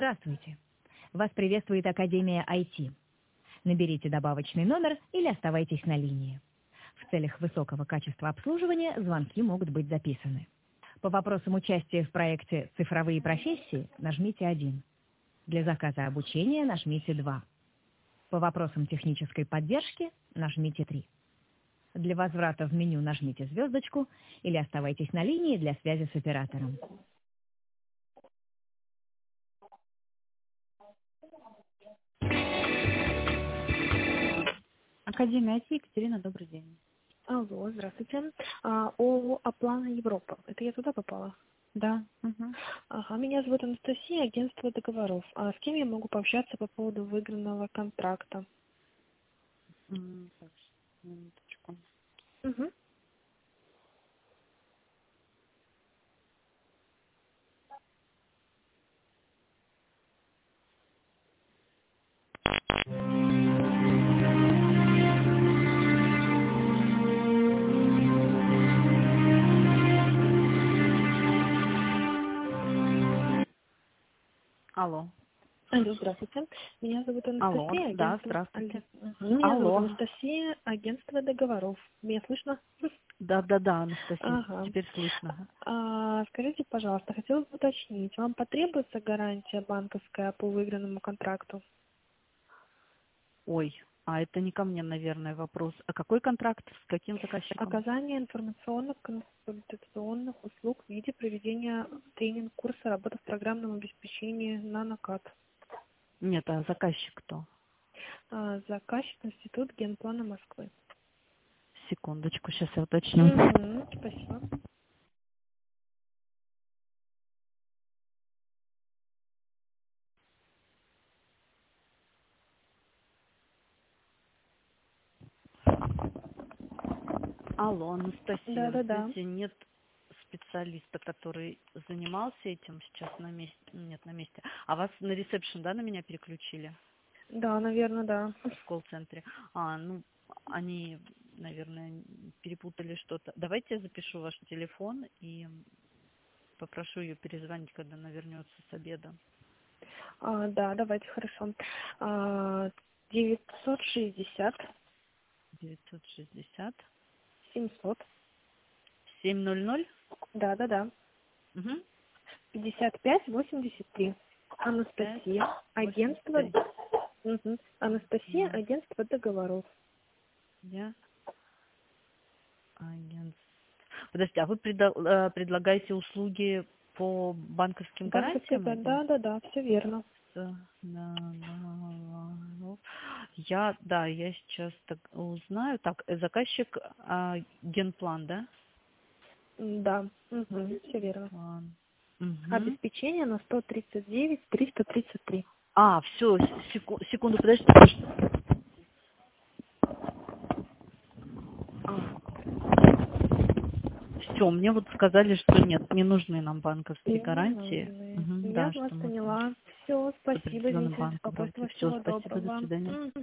Здравствуйте! Вас приветствует Академия IT. Наберите добавочный номер или оставайтесь на линии. В целях высокого качества обслуживания звонки могут быть записаны. По вопросам участия в проекте «Цифровые профессии» нажмите 1. Для заказа обучения нажмите 2. По вопросам технической поддержки нажмите 3. Для возврата в меню нажмите звездочку или оставайтесь на линии для связи с оператором. Академия IT, Екатерина, добрый день. Алло, здравствуйте. ООО «Аплана Европа». Это я туда попала? Да. Угу. Ага, меня зовут Анастасия, агентство договоров. А с кем я могу пообщаться по поводу выигранного контракта? Так, минуточку. Угу. Алло. Алло, здравствуйте. Меня зовут Алло, Анастасия, да, агентство... здравствуйте. Меня зовут Алло. Анастасия, агентство договоров. Меня слышно? Да, Анастасия, Ага. теперь слышно. Скажите, пожалуйста, хотела бы уточнить, вам потребуется гарантия банковская по выигранному контракту? Ой, а это не ко мне, наверное, вопрос. А какой контракт с каким заказчиком? Оказание информационных консультационных услуг в виде проведения тренинг-курса работы в программном обеспечении «Нанокат». Нет, а заказчик кто? Заказчик Институт генплана Москвы. Секундочку, сейчас я уточню. Спасибо. Алло, Анастасия, вы Да. знаете, нет специалиста, который занимался этим сейчас на месте, нет, на месте. А вас на ресепшн, да, на меня переключили? Да, наверное, да. В колл-центре. Ну, они, наверное, перепутали что-то. Давайте я запишу ваш телефон и попрошу ее перезвонить, когда она вернется с обеда. Да, давайте, хорошо. 960 960 700. 700. Да. Угу. 5583. 5, Анастасия, агентство... 83. Анастасия, Да. агентство договоров. Я агент. Подождите, а вы предлагаете услуги по банковским Банковская, гарантиям или? да, все верно. Да. Я сейчас так узнаю. Так, заказчик Генплан, да? Да, все верно. Генплан. Угу. Обеспечение на 139 333. Все, секунду, подождите. Все, мне вот сказали, что нет, не нужны нам банковские гарантии. Нужны. Угу, Я да, вас что мы поняла. Все, спасибо, определенный извините за банк беспокойство. вроде. Все, Всего спасибо, до доброго. свидания.